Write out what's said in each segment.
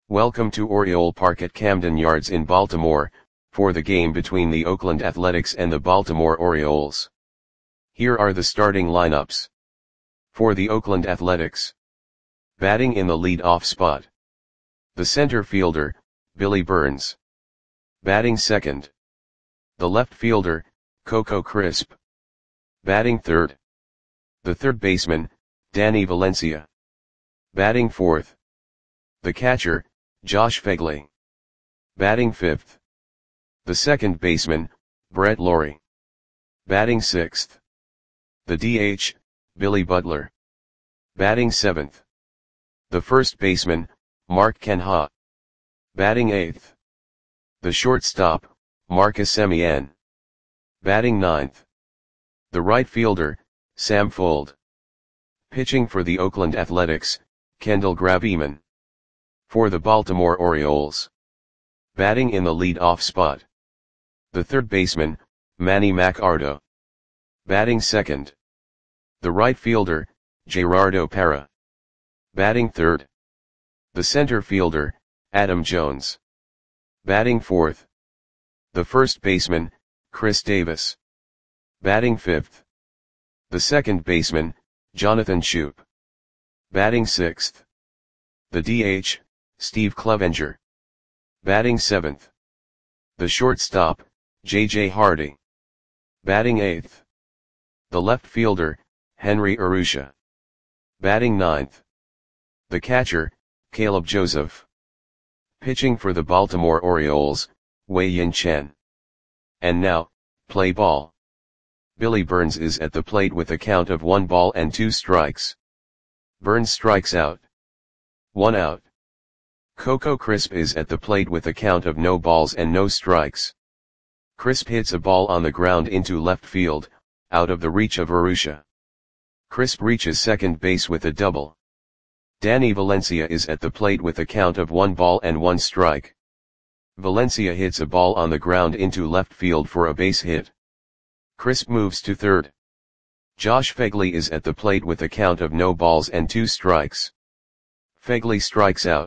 Welcome to Oriole Park at Camden Yards in Baltimore, for the game between the Oakland Athletics and the Baltimore Orioles. Here are the starting lineups. For the Oakland Athletics. Batting in the lead-off spot. The center fielder, Billy Burns. Batting second. The left fielder, Coco Crisp. Batting third. The third baseman, Danny Valencia. Batting fourth. The catcher, Josh Phegley. Batting fifth. The second baseman, Brett Lawrie. Batting sixth. The DH, Billy Butler. Batting seventh. The first baseman, Mark Canha. Batting eighth. The shortstop, Marcus Semien. Batting ninth. The right fielder, Sam Fuld. Pitching for the Oakland Athletics, Kendall Graveman. For the Baltimore Orioles. Batting in the lead-off spot. The third baseman, Manny Machado. Batting second. The right fielder, Gerardo Parra. Batting third. The center fielder, Adam Jones. Batting fourth. The first baseman, Chris Davis. Batting fifth. The second baseman, Jonathan Schoop. Batting sixth. The DH, Steve Clevenger. Batting seventh. The shortstop, J.J. Hardy. Batting eighth. The left fielder, Henry Urrutia. Batting ninth. The catcher, Caleb Joseph. Pitching for the Baltimore Orioles, Wei-Yin Chen. And now, play ball. Billy Burns is at the plate with a count of 1 ball and 2 strikes. Burns strikes out. 1 out. Coco Crisp is at the plate with a count of no balls and no strikes. Crisp hits a ball on the ground into left field, out of the reach of Urrutia. Crisp reaches second base with a double. Danny Valencia is at the plate with a count of 1 ball and 1 strike. Valencia hits a ball on the ground into left field for a base hit. Crisp moves to third. Josh Phegley is at the plate with a count of no balls and 2 strikes. Phegley strikes out.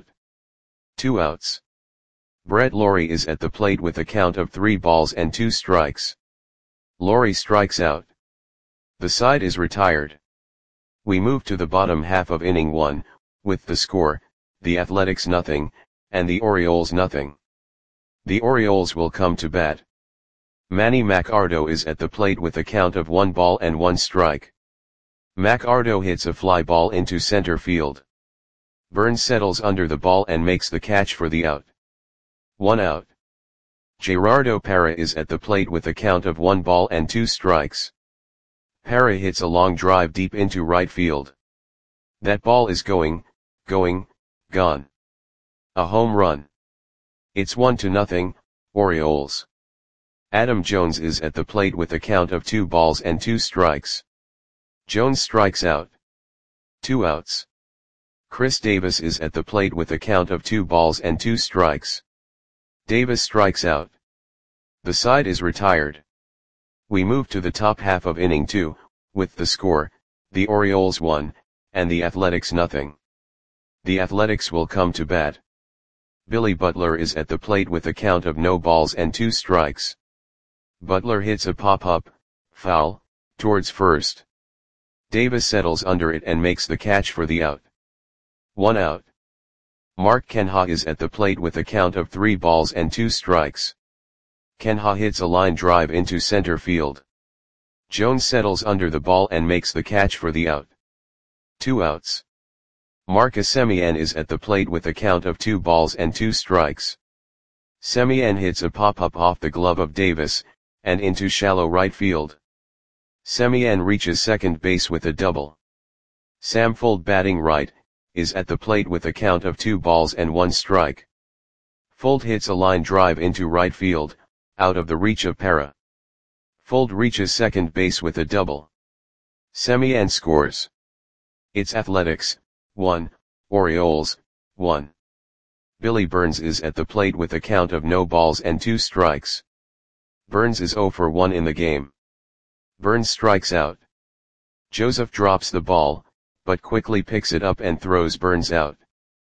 2 outs. Brett Lawrie is at the plate with a count of 3 balls and 2 strikes. Lawrie strikes out. The side is retired. We move to the bottom half of inning 1, with the score, the Athletics nothing, and the Orioles nothing. The Orioles will come to bat. Manny Machado is at the plate with a count of 1 ball and 1 strike. Machado hits a fly ball into center field. Burns settles under the ball and makes the catch for the out. 1 out. Gerardo Parra is at the plate with a count of 1 ball and 2 strikes. Parra hits a long drive deep into right field. That ball is gone. A home run. It's 1-0, Orioles. Adam Jones is at the plate with a count of 2 balls and 2 strikes. Jones strikes out. 2 outs. Chris Davis is at the plate with a count of 2 balls and 2 strikes. Davis strikes out. The side is retired. We move to the top half of inning 2, with the score, the Orioles 1, and the Athletics nothing. The Athletics will come to bat. Billy Butler is at the plate with a count of no balls and 2 strikes. Butler hits a pop-up, foul, towards first. Davis settles under it and makes the catch for the out. 1 out. Mark Canha is at the plate with a count of 3 balls and 2 strikes. Canha hits a line drive into center field. Jones settles under the ball and makes the catch for the out. 2 outs. Marcus Semien is at the plate with a count of 2 balls and 2 strikes. Semien hits a pop-up off the glove of Davis, and into shallow right field. Semien reaches second base with a double. Sam Fuld, batting right, is at the plate with a count of 2 balls and 1 strike. Fuld hits a line drive into right field, out of the reach of Parra. Fuld reaches second base with a double. Semien scores. It's Athletics 1, Orioles 1. Billy Burns is at the plate with a count of no balls and 2 strikes. Burns is 0 for 1 in the game. Burns strikes out. Joseph drops the ball, but quickly picks it up and throws Burns out.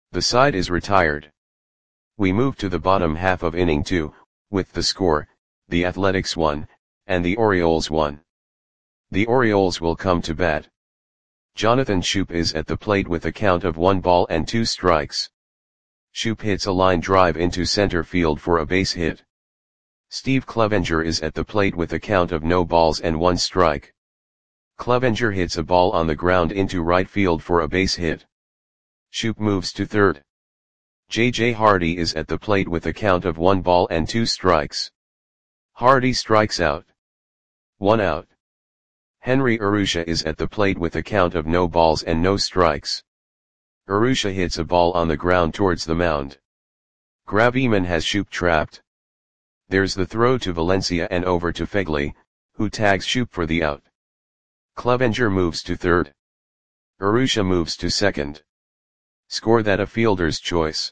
The side is retired. We move to the bottom half of inning 2, with the score, the Athletics 1, and the Orioles 1. The Orioles will come to bat. Jonathan Schoop is at the plate with a count of 1 ball and 2 strikes. Schoop hits a line drive into center field for a base hit. Steve Clevenger is at the plate with a count of no balls and 1 strike. Clevenger hits a ball on the ground into right field for a base hit. Schoop moves to third. J.J. Hardy is at the plate with a count of 1 ball and 2 strikes. Hardy strikes out. 1 out. Henry Urrutia is at the plate with a count of no balls and no strikes. Urrutia hits a ball on the ground towards the mound. Graveman has Schoop trapped. There's the throw to Valencia and over to Phegley, who tags Schoop for the out. Clevenger moves to third. Urrutia moves to second. Score that a fielder's choice.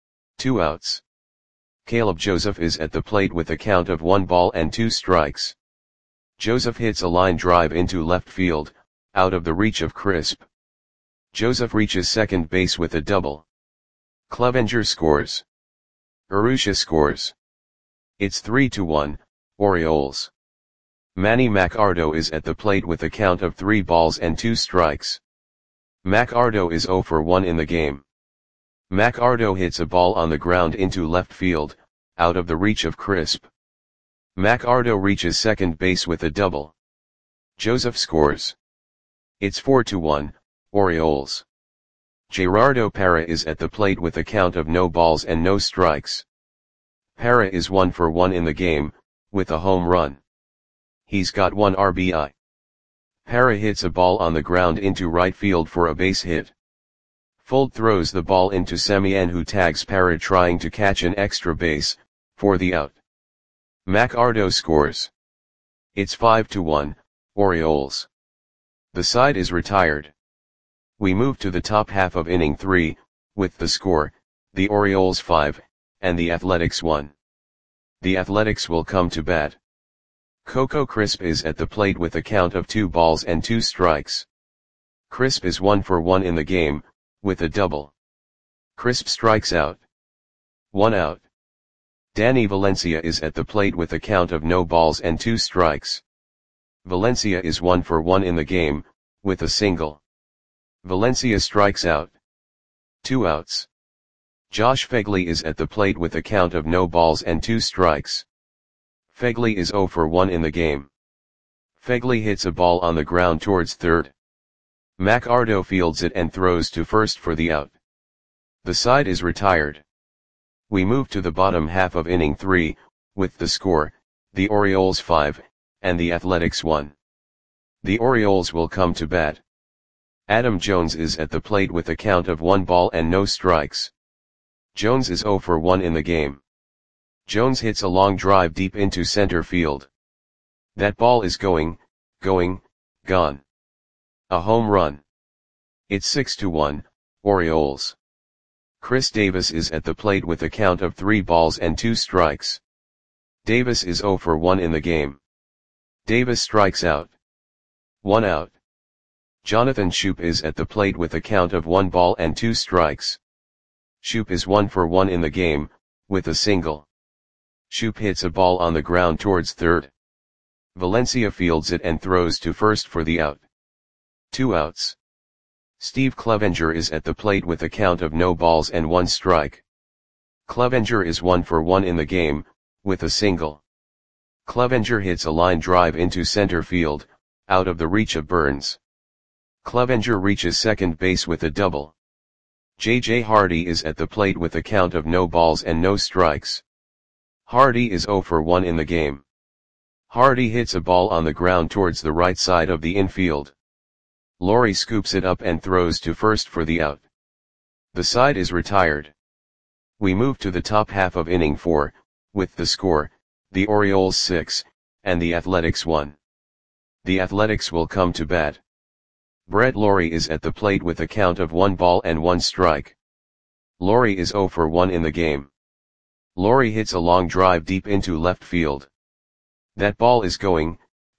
2 outs. Caleb Joseph is at the plate with a count of 1 ball and 2 strikes. Joseph hits a line drive into left field, out of the reach of Crisp. Joseph reaches second base with a double. Clevenger scores. Urrutia scores. It's 3-1, Orioles. Manny Machado is at the plate with a count of 3 balls and 2 strikes. Machado is 0 for 1 in the game. Machado hits a ball on the ground into left field, out of the reach of Crisp. Machado reaches second base with a double. Joseph scores. It's 4-1, Orioles. Gerardo Parra is at the plate with a count of no balls and no strikes. Parra is 1 for 1 in the game, with a home run. He's got 1 RBI. Parra hits a ball on the ground into right field for a base hit. Fuld throws the ball into Semien, who tags Parra trying to catch an extra base, for the out. Machado scores. It's 5-1, Orioles. The side is retired. We move to the top half of inning 3, with the score, the Orioles 5, and the Athletics 1. The Athletics will come to bat. Coco Crisp is at the plate with a count of 2 balls and 2 strikes. Crisp is 1 for 1 in the game, with a double. Crisp strikes out. 1 out. Danny Valencia is at the plate with a count of no balls and 2 strikes. Valencia is 1 for 1 in the game, with a single. Valencia strikes out. 2 outs. Josh Phegley is at the plate with a count of no balls and 2 strikes. Phegley is 0 for 1 in the game. Phegley hits a ball on the ground towards third. Machado fields it and throws to first for the out. The side is retired. We move to the bottom half of inning 3, with the score, the Orioles 5, and the Athletics 1. The Orioles will come to bat. Adam Jones is at the plate with a count of 1 ball and no strikes. Jones is 0 for 1 in the game. Jones hits a long drive deep into center field. That ball is going, gone. A home run. It's 6-1, Orioles. Chris Davis is at the plate with a count of 3 balls and 2 strikes. Davis is 0 for 1 in the game. Davis strikes out. 1 out. Jonathan Schoop is at the plate with a count of 1 ball and 2 strikes. Schoop is 1 for 1 in the game, with a single. Schoop hits a ball on the ground towards third. Valencia fields it and throws to first for the out. 2 outs. Steve Clevenger is at the plate with a count of no balls and 1 strike. Clevenger is 1 for 1 in the game, with a single. Clevenger hits a line drive into center field, out of the reach of Burns. Clevenger reaches second base with a double. J.J. Hardy is at the plate with a count of no balls and no strikes. Hardy is 0 for 1 in the game. Hardy hits a ball on the ground towards the right side of the infield. Laurie scoops it up and throws to first for the out. The side is retired. We move to the top half of inning 4, with the score, the Orioles 6, and the Athletics 1. The Athletics will come to bat. Brett Lawrie is at the plate with a count of 1 ball and 1 strike. Lawrie is 0 for 1 in the game. Lawrie hits a long drive deep into left field. That ball is going,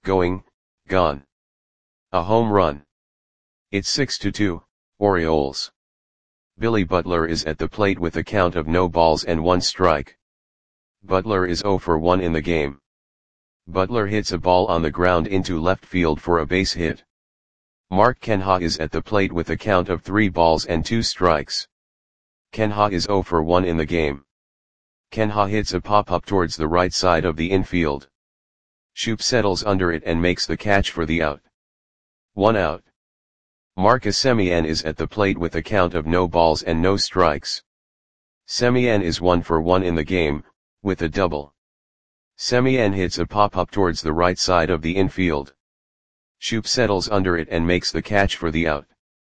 gone. A home run. It's 6-2, Orioles. Billy Butler is at the plate with a count of no balls and 1 strike. Butler is 0 for 1 in the game. Butler hits a ball on the ground into left field for a base hit. Mark Canha is at the plate with a count of 3 balls and 2 strikes. Canha is 0 for 1 in the game. Canha hits a pop-up towards the right side of the infield. Shoop settles under it and makes the catch for the out. 1 out. Marcus Semien is at the plate with a count of no balls and no strikes. Semien is 1 for 1 in the game, with a double. Semien hits a pop-up towards the right side of the infield. Shoop settles under it and makes the catch for the out.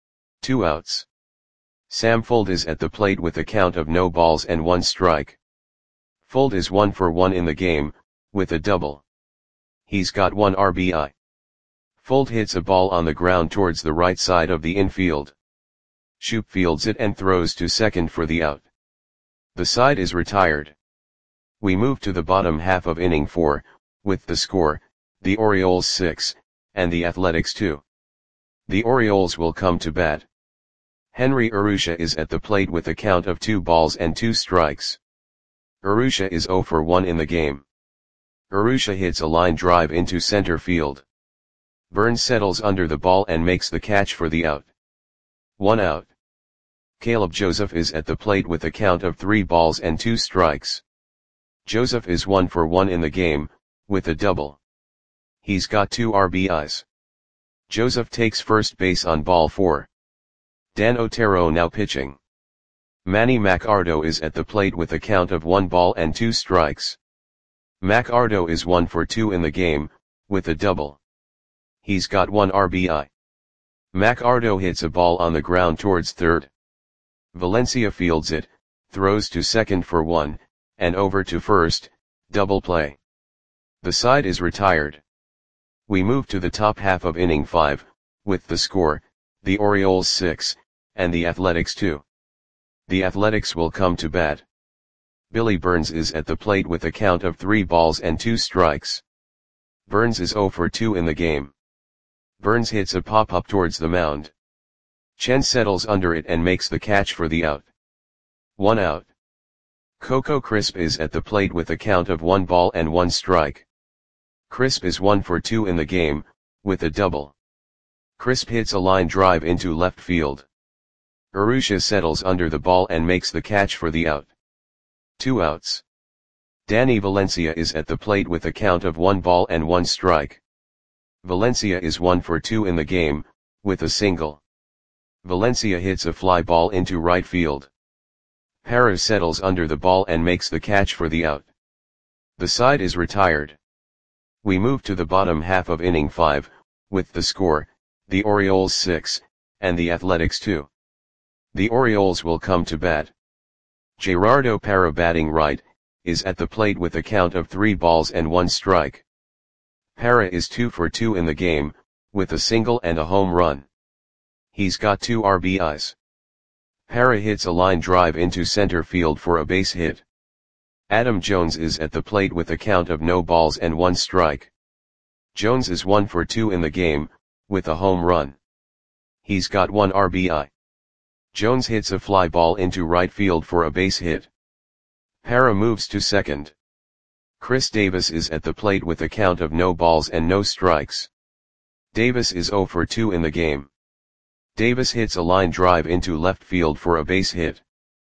2 outs. Sam Fuld is at the plate with a count of no balls and 1 strike. Fuld is 1 for 1 in the game, with a double. He's got 1 RBI. Fuld hits a ball on the ground towards the right side of the infield. Shoop fields it and throws to second for the out. The side is retired. We move to the bottom half of inning 4, with the score, the Orioles 6, and the Athletics 2. The Orioles will come to bat. Henry Urrutia is at the plate with a count of 2 balls and 2 strikes. Urrutia is 0 for 1 in the game. Urrutia hits a line drive into center field. Burns settles under the ball and makes the catch for the out. 1 out. Caleb Joseph is at the plate with a count of 3 balls and 2 strikes. Joseph is 1 for 1 in the game, with a double. He's got 2 RBIs. Joseph takes first base on ball 4. Dan Otero now pitching. Manny Machado is at the plate with a count of 1 ball and 2 strikes. Machado is 1 for 2 in the game, with a double. He's got 1 RBI. Machado hits a ball on the ground towards third. Valencia fields it, throws to second for 1, and over to first, double play. The side is retired. We move to the top half of inning 5, with the score, the Orioles 6, and the Athletics 2. The Athletics will come to bat. Billy Burns is at the plate with a count of 3 balls and 2 strikes. Burns is 0 for 2 in the game. Burns hits a pop-up towards the mound. Chen settles under it and makes the catch for the out. 1 out. Coco Crisp is at the plate with a count of 1 ball and 1 strike. Crisp is 1 for 2 in the game, with a double. Crisp hits a line drive into left field. Urrutia settles under the ball and makes the catch for the out. 2 outs. Danny Valencia is at the plate with a count of 1 ball and 1 strike. Valencia is 1 for 2 in the game, with a single. Valencia hits a fly ball into right field. Parra settles under the ball and makes the catch for the out. The side is retired. We move to the bottom half of inning 5, with the score, the Orioles 6, and the Athletics 2. The Orioles will come to bat. Gerardo Parra batting right, is at the plate with a count of 3 balls and 1 strike. Parra is 2 for 2 in the game, with a single and a home run. He's got 2 RBIs. Parra hits a line drive into center field for a base hit. Adam Jones is at the plate with a count of no balls and 1 strike. Jones is 1 for 2 in the game, with a home run. He's got 1 RBI. Jones hits a fly ball into right field for a base hit. Parra moves to second. Chris Davis is at the plate with a count of no balls and no strikes. Davis is 0 for 2 in the game. Davis hits a line drive into left field for a base hit.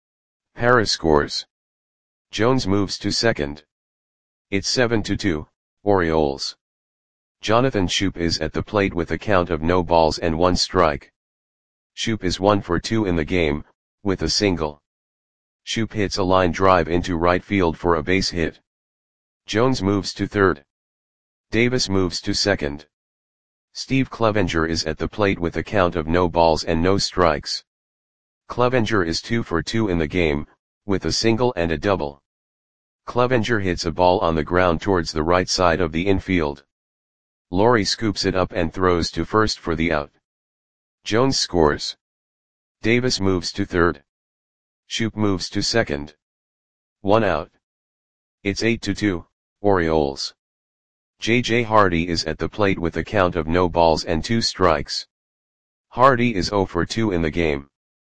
Parra scores. Jones moves to second. It's 7-2, Orioles. Jonathan Schoop is at the plate with a count of no balls and 1 strike. Schoop is 1 for 2 in the game, with a single. Schoop hits a line drive into right field for a base hit. Jones moves to third. Davis moves to second. Steve Clevenger is at the plate with a count of no balls and no strikes. Clevenger is 2 for 2 in the game, with a single and a double. Clevenger hits a ball on the ground towards the right side of the infield. Laurie scoops it up and throws to first for the out. Jones scores. Davis moves to third. Schoop moves to second. 1 out. It's 8-2, Orioles. J.J. Hardy is at the plate with a count of no balls and 2 strikes. Hardy is 0 for 2 in the game.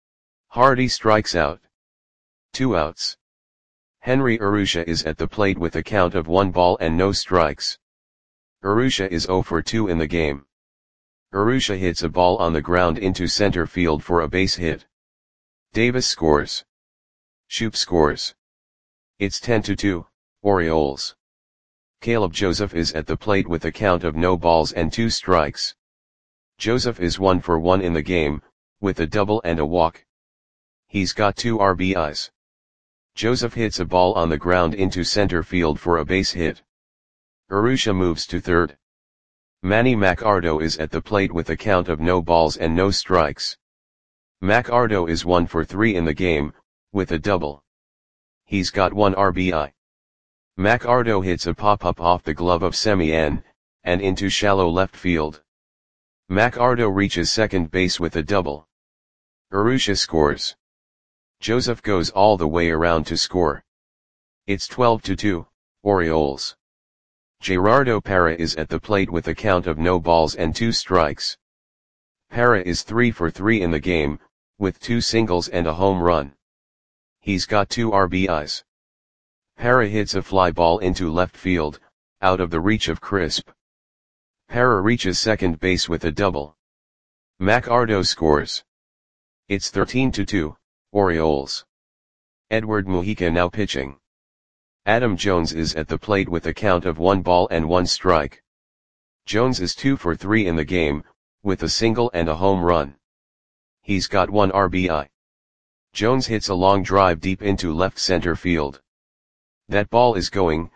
Hardy strikes out. 2 outs. Henry Urrutia is at the plate with a count of 1 ball and no strikes. Urrutia is 0 for 2 in the game. Urrutia hits a ball on the ground into center field for a base hit. Davis scores. Shoop scores. It's 10-2, Orioles. Caleb Joseph is at the plate with a count of no balls and 2 strikes. Joseph is 1 for 1 in the game, with a double and a walk. He's got 2 RBIs. Joseph hits a ball on the ground into center field for a base hit. Urrutia moves to third. Manny Machado is at the plate with a count of no balls and no strikes. Machado is 1 for 3 in the game, with a double. He's got 1 RBI. Machado hits a pop-up off the glove of Semien, and into shallow left field. Machado reaches second base with a double. Urrutia scores. Joseph goes all the way around to score. It's 12-2, Orioles. Gerardo Parra is at the plate with a count of no balls and 2 strikes. Parra is 3 for 3 in the game, with 2 singles and a home run. He's got 2 RBIs. Parra hits a fly ball into left field, out of the reach of Crisp. Parra reaches second base with a double. Machado scores. It's 13-2, Orioles. Edward Mujica now pitching. Adam Jones is at the plate with a count of 1 ball and 1 strike. Jones is 2 for 3 in the game, with a single and a home run. He's got 1 RBI. Jones hits a long drive deep into left center field. That ball is gone.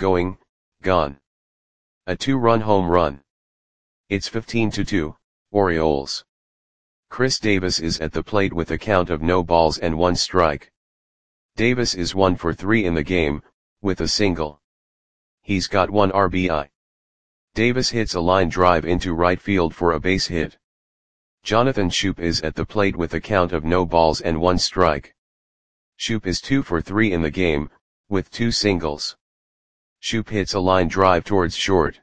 A 2-run home run. It's 15-2, Orioles. Chris Davis is at the plate with a count of no balls and 1 strike. Davis is 1 for 3 in the game, with a single. He's got 1 RBI. Davis hits a line drive into right field for a base hit. Jonathan Schoop is at the plate with a count of no balls and 1 strike. Schoop is 2 for 3 in the game, with 2 singles. Schoop hits a line drive towards short.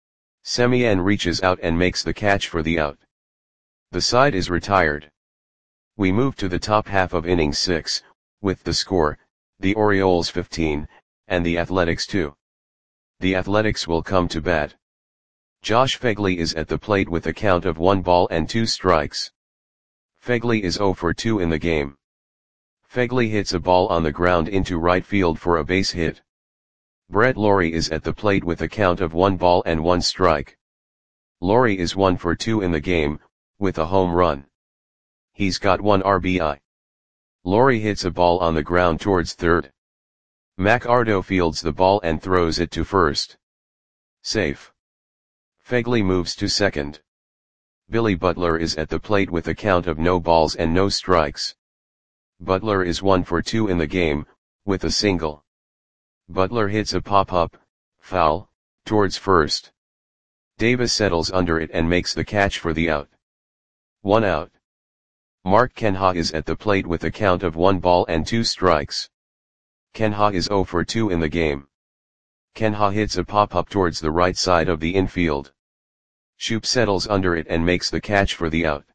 Semien reaches out and makes the catch for the out. The side is retired. We move to the top half of inning 6, with the score, the Orioles 15, and the Athletics 2. The Athletics will come to bat. Josh Phegley is at the plate with a count of 1 ball and 2 strikes. Phegley is 0 for 2 in the game. Phegley hits a ball on the ground into right field for a base hit. Brett Lawrie is at the plate with a count of 1 ball and 1 strike. Lawrie is 1 for 2 in the game, with a home run. He's got 1 RBI. Lawrie hits a ball on the ground towards third. Machado fields the ball and throws it to first. Safe. Phegley moves to second. Billy Butler is at the plate with a count of no balls and no strikes. Butler is 1 for 2 in the game, with a single. Butler hits a pop-up, foul, towards first. Davis settles under it and makes the catch for the out. 1 out. Mark Canha is at the plate with a count of 1 ball and 2 strikes. Canha is 0 for 2 in the game. Canha hits a pop-up towards the right side of the infield. Schoop settles under it and makes the catch for the out.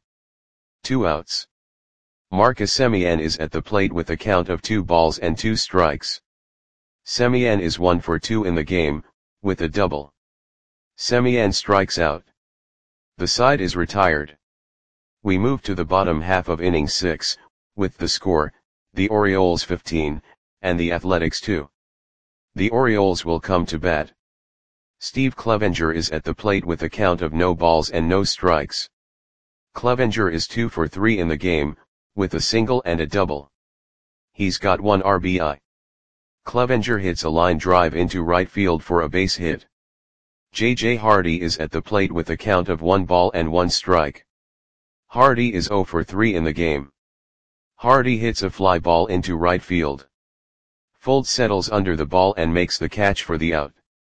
2 outs. Marcus Semien is at the plate with a count of 2 balls and 2 strikes. Semien is 1 for 2 in the game, with a double. Semien strikes out. The side is retired. We move to the bottom half of inning 6, with the score, the Orioles 15, and the Athletics 2. The Orioles will come to bat. Steve Clevenger is at the plate with a count of no balls and no strikes. Clevenger is 2 for 3 in the game, with a single and a double. He's got 1 RBI. Clevenger hits a line drive into right field for a base hit. J.J. Hardy is at the plate with a count of 1 ball and 1 strike. Hardy is 0 for 3 in the game. Hardy hits a fly ball into right field. Foltz settles under the ball and makes the catch for the out.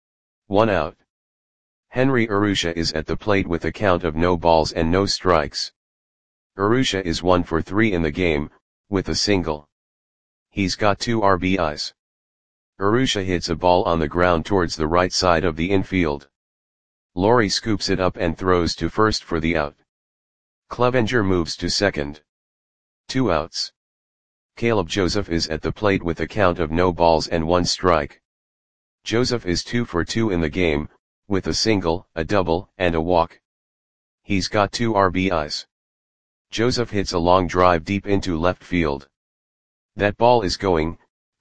1 out. Henry Urrutia is at the plate with a count of no balls and no strikes. Urrutia is 1 for 3 in the game, with a single. He's got 2 RBIs. Urrutia hits a ball on the ground towards the right side of the infield. Lawrie scoops it up and throws to first for the out. Clevenger moves to second. 2 outs. Caleb Joseph is at the plate with a count of no balls and 1 strike. Joseph is 2 for 2 in the game, with a single, a double, and a walk. He's got 2 RBIs. Joseph hits a long drive deep into left field. That ball is gone.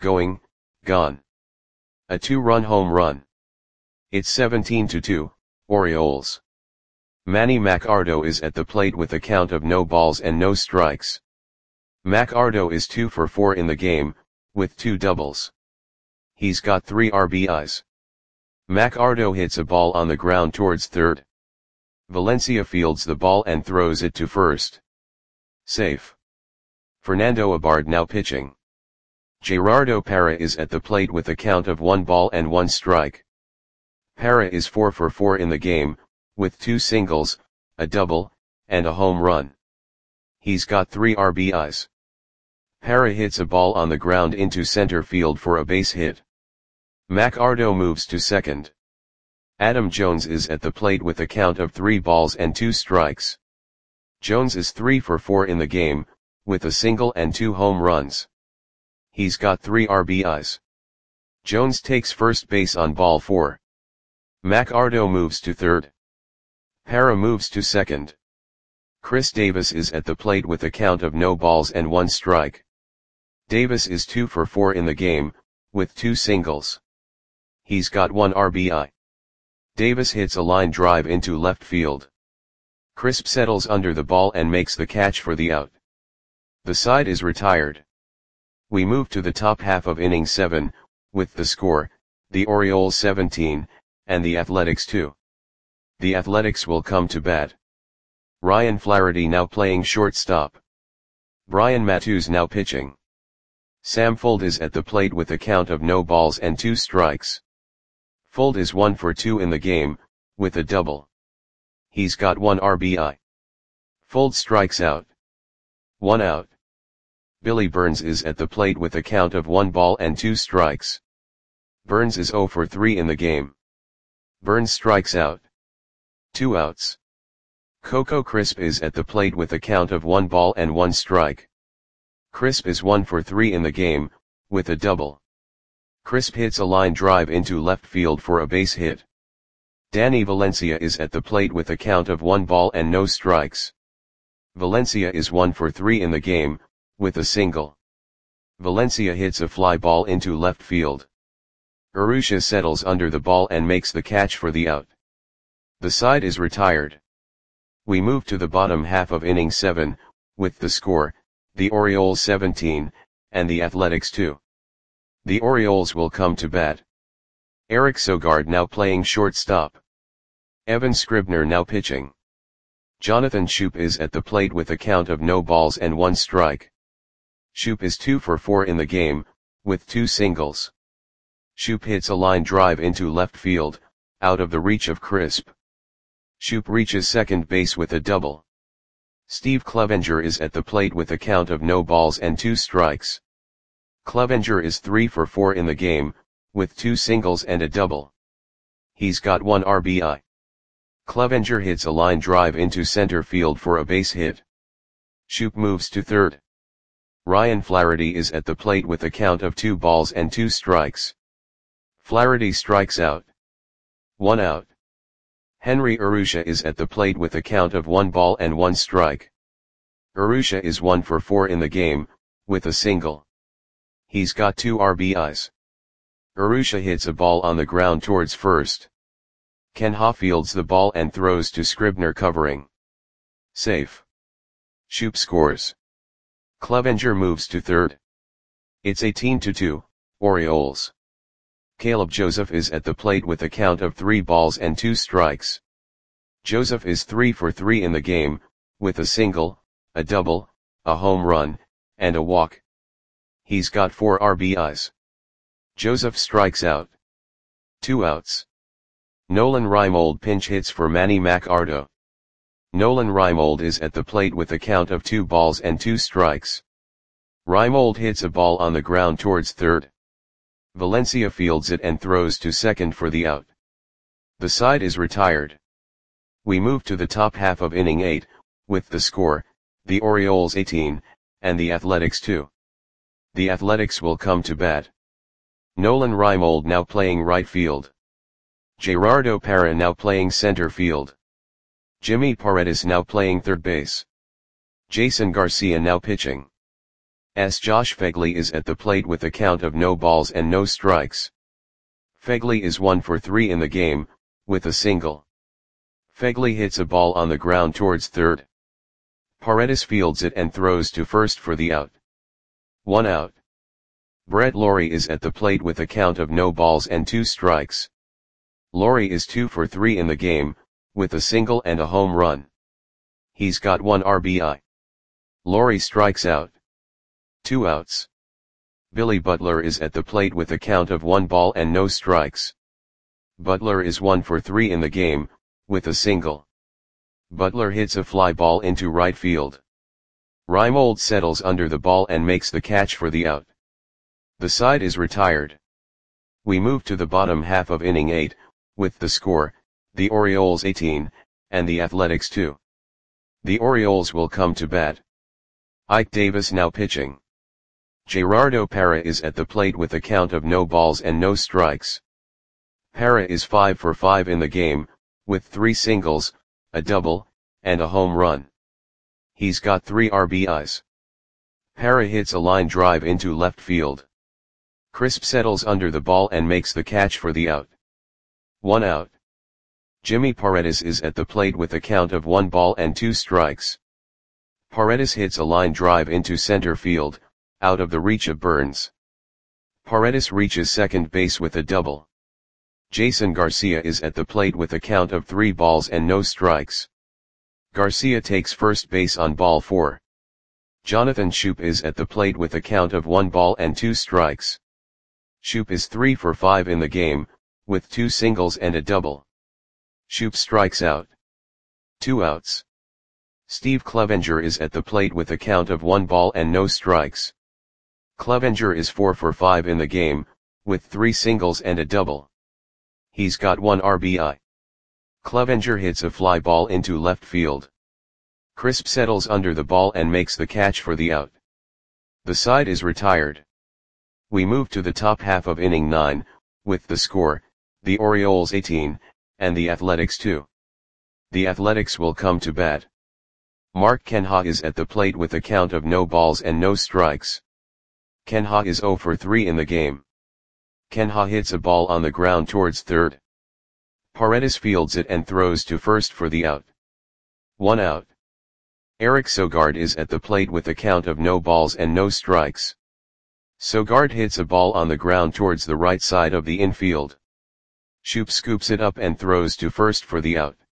A 2-run home run. It's 17-2, Orioles. Manny Machado is at the plate with a count of no balls and no strikes. Machado is 2 for 4 in the game, with 2 doubles. He's got 3 RBIs. Machado hits a ball on the ground towards third. Valencia fields the ball and throws it to first. Safe. Fernando Abad now pitching. Gerardo Parra is at the plate with a count of 1 ball and 1 strike. Parra is 4 for 4 in the game, with 2 singles, a double, and a home run. He's got 3 RBIs. Parra hits a ball on the ground into center field for a base hit. Machado moves to second. Adam Jones is at the plate with a count of 3 balls and 2 strikes. Jones is 3 for 4 in the game, with a single and 2 home runs. He's got 3 RBIs. Jones takes first base on ball 4. Machado moves to third. Parra moves to second. Chris Davis is at the plate with a count of no balls and 1 strike. Davis is 2 for 4 in the game, with 2 singles. He's got 1 RBI. Davis hits a line drive into left field. Crisp settles under the ball and makes the catch for the out. The side is retired. We move to the top half of inning 7, with the score, the Orioles 17, and the Athletics 2. The Athletics will come to bat. Ryan Flaherty now playing shortstop. Brian Matusz now pitching. Sam Fuld is at the plate with a count of no balls and 2 strikes. Fuld is 1 for 2 in the game, with a double. He's got 1 RBI. Fuld strikes out. 1 out. Billy Burns is at the plate with a count of 1 ball and 2 strikes. Burns is 0 for 3 in the game. Burns strikes out. 2 outs. Coco Crisp is at the plate with a count of 1 ball and 1 strike. Crisp is 1 for 3 in the game, with a double. Crisp hits a line drive into left field for a base hit. Danny Valencia is at the plate with a count of 1 ball and no strikes. Valencia is 1 for 3 in the game, with a single. Valencia hits a fly ball into left field. Urrutia settles under the ball and makes the catch for the out. The side is retired. We move to the bottom half of inning 7, with the score, the Orioles 17, and the Athletics 2. The Orioles will come to bat. Eric Sogard now playing shortstop. Evan Scribner now pitching. Jonathan Schoop is at the plate with a count of no balls and 1 strike. Schoop is 2 for 4 in the game, with 2 singles. Schoop hits a line drive into left field, out of the reach of Crisp. Schoop reaches second base with a double. Steve Clevenger is at the plate with a count of no balls and 2 strikes. Clevenger is 3 for 4 in the game, with 2 singles and a double. He's got 1 RBI. Clevenger hits a line drive into center field for a base hit. Schoop moves to third. Ryan Flaherty is at the plate with a count of 2 balls and 2 strikes. Flaherty strikes out. 1 out. Henry Urrutia is at the plate with a count of 1 ball and 1 strike. Urrutia is 1 for 4 in the game, with a single. He's got 2 RBIs. Urrutia hits a ball on the ground towards first. Ken Ha fields the ball and throws to Scribner covering. Safe. Schoop scores. Clevenger moves to third. It's 18-2, Orioles. Caleb Joseph is at the plate with a count of 3 balls and 2 strikes. Joseph is 3 for 3 in the game, with a single, a double, a home run, and a walk. He's got 4 RBIs. Joseph strikes out. 2 outs. Nolan Reimold pinch hits for Manny Machado. Nolan Reimold is at the plate with a count of 2 balls and 2 strikes. Reimold hits a ball on the ground towards third. Valencia fields it and throws to second for the out. The side is retired. We move to the top half of inning 8, with the score, the Orioles 18, and the Athletics 2. The Athletics will come to bat. Nolan Reimold now playing right field. Gerardo Parra now playing center field. Jimmy Paredes now playing third base. Jason Garcia now pitching. Josh Phegley is at the plate with a count of no balls and no strikes. Phegley is 1 for 3 in the game, with a single. Phegley hits a ball on the ground towards third. Paredes fields it and throws to first for the out. 1 out. Brett Lawrie is at the plate with a count of no balls and 2 strikes. Lawrie is 2 for 3 in the game, with a single and a home run. He's got 1 RBI. Lawrie strikes out. 2 outs. Billy Butler is at the plate with a count of 1 ball and no strikes. Butler is 1 for 3 in the game, with a single. Butler hits a fly ball into right field. Reimold settles under the ball and makes the catch for the out. The side is retired. We move to the bottom half of inning 8, with the score, the Orioles 18, and the Athletics 2. The Orioles will come to bat. Ike Davis now pitching. Gerardo Parra is at the plate with a count of no balls and no strikes. Parra is 5 for 5 in the game, with 3 singles, a double, and a home run. He's got 3 RBIs. Parra hits a line drive into left field. Crisp settles under the ball and makes the catch for the out. 1 out. Jimmy Paredes is at the plate with a count of 1 ball and 2 strikes. Paredes hits a line drive into center field, out of the reach of Burns. Paredes reaches second base with a double. Jason Garcia is at the plate with a count of 3 balls and no strikes. Garcia takes first base on ball 4. Jonathan Schoop is at the plate with a count of 1 ball and 2 strikes. Schoop is 3 for 5 in the game, with 2 singles and a double. Schoop strikes out. 2 outs. Steve Clevenger is at the plate with a count of 1 ball and no strikes. Clevenger is 4 for 5 in the game, with 3 singles and a double. He's got 1 RBI. Clevenger hits a fly ball into left field. Crisp settles under the ball and makes the catch for the out. The side is retired. We move to the top half of inning 9, with the score, the Orioles 18, and the Athletics 2. The Athletics will come to bat. Mark Canha is at the plate with a count of no balls and no strikes. Canha is 0 for 3 in the game. Canha hits a ball on the ground towards third. Paredes fields it and throws to first for the out. 1 out. Eric Sogard is at the plate with a count of no balls and no strikes. Sogard hits a ball on the ground towards the right side of the infield. Schoop scoops it up and throws to first for the out.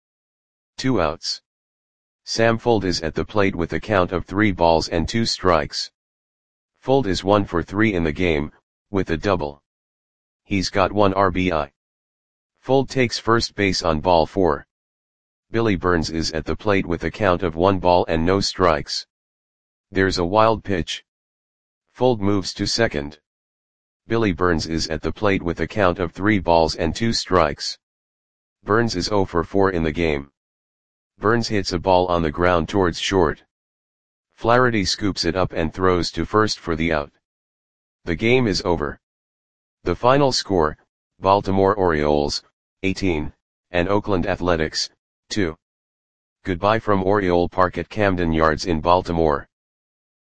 2 outs. Sam Fuld is at the plate with a count of 3 balls and 2 strikes. Fuld is 1 for 3 in the game, with a double. He's got 1 RBI. Fuld takes first base on ball 4. Billy Burns is at the plate with a count of 1 ball and no strikes. There's a wild pitch. Fuld moves to second. Billy Burns is at the plate with a count of 3 balls and 2 strikes. Burns is 0 for 4 in the game. Burns hits a ball on the ground towards short. Flaherty scoops it up and throws to first for the out. The game is over. The final score, Baltimore Orioles, 18, and Oakland Athletics, 2. Goodbye from Oriole Park at Camden Yards in Baltimore.